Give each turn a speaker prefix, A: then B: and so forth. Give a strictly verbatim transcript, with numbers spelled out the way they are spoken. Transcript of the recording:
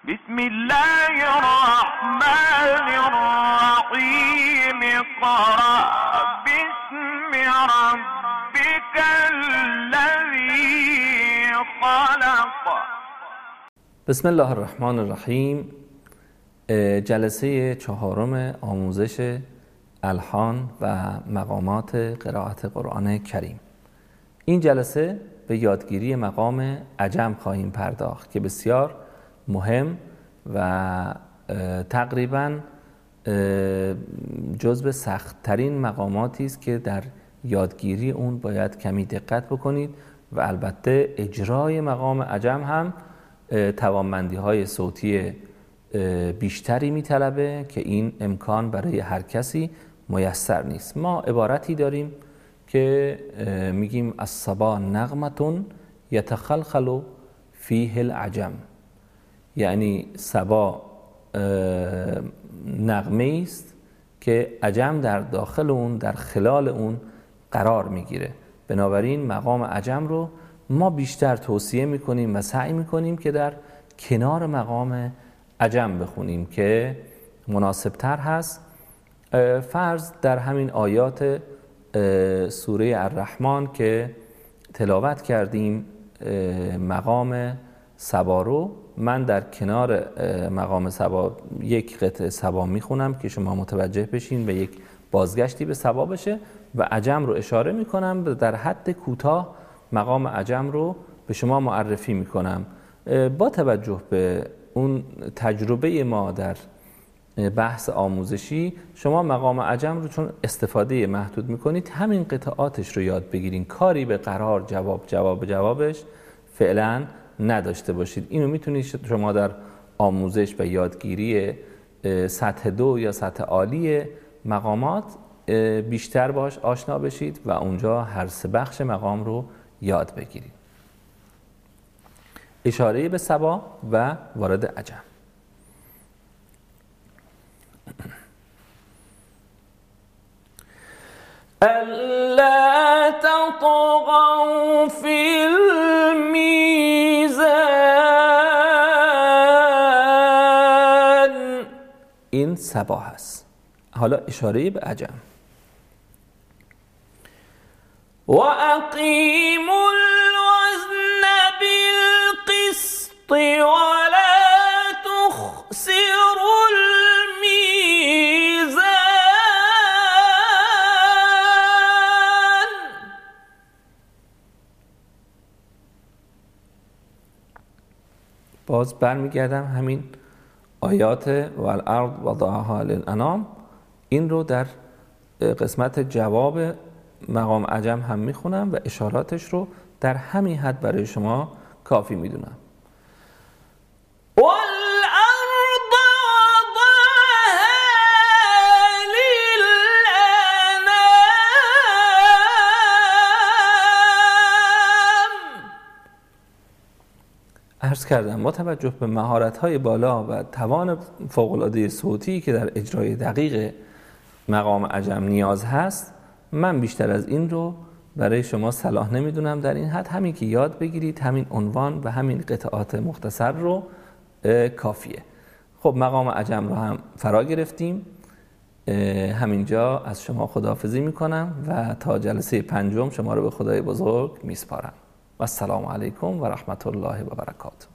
A: بسم الله الرحمن الرحیم اقرأ باسم ربک الذی خلق.
B: بسم الله الرحمن الرحیم. جلسه چهارم آموزش الحان و مقامات قرائت قرآن کریم. این جلسه به یادگیری مقام عجم خواهیم پرداخت که بسیار مهم و تقریباً جزو سخت‌ترین مقاماتی است که در یادگیری اون باید کمی دقت بکنید و البته اجرای مقام عجم هم توانمندی‌های صوتی بیشتری میطلبه که این امکان برای هر کسی میسر نیست. ما عبارتی داریم که میگیم الصبا نغمتون یتخلخل فیه العجم، یعنی صبا نغمه است که عجم در داخل اون، در خلال اون قرار میگیره. بنابراین مقام عجم رو ما بیشتر توصیه میکنیم و سعی میکنیم که در کنار مقام عجم بخونیم که مناسبتر هست. فرض در همین آیات سوره الرحمن که تلاوت کردیم مقام صبا رو من در کنار مقام صبا یک قطعه صبا میخونم که شما متوجه بشین و یک بازگشتی به صبا بشه و عجم رو اشاره میکنم، در حد کوتاه مقام عجم رو به شما معرفی میکنم. با توجه به اون تجربه ما در بحث آموزشی، شما مقام عجم رو چون استفاده محدود میکنید همین قطعاتش رو یاد بگیرین، کاری به قرار جواب جواب جوابش فعلا نداشته باشید. اینو میتونید شما در آموزش و یادگیری سطح دو یا سطح عالی مقامات بیشتر باش آشنا بشید و اونجا هر سه بخش مقام رو یاد بگیرید. اشاره به صبا و وارد عجم.
A: ألا تطغوا في الميزان.
B: این صبا هست. حالا اشاره به عجم.
A: وأقيموا الوزن بالقسط ولا تخسروا الميزان.
B: باز برمیگردم همین آیات والارض وضعها للانام، این رو در قسمت جواب مقام عجم هم میخونم و اشاراتش رو در همین حد برای شما کافی میدونم.
A: والارض وضعها للانام.
B: عرض کردم با توجه به مهارت‌های بالا و توان فوق‌العاده صوتی که در اجرای دقیق مقام عجم نیاز هست، من بیشتر از این رو برای شما صلاح نمیدونم. در این حد همین که یاد بگیرید، همین عنوان و همین قطعات مختصر رو کافیه. خب مقام عجم رو هم فرا گرفتیم. همینجا از شما خداحافظی میکنم و تا جلسه پنجم شما رو به خدای بزرگ میسپارم. و السلام علیکم و رحمت الله و برکاته.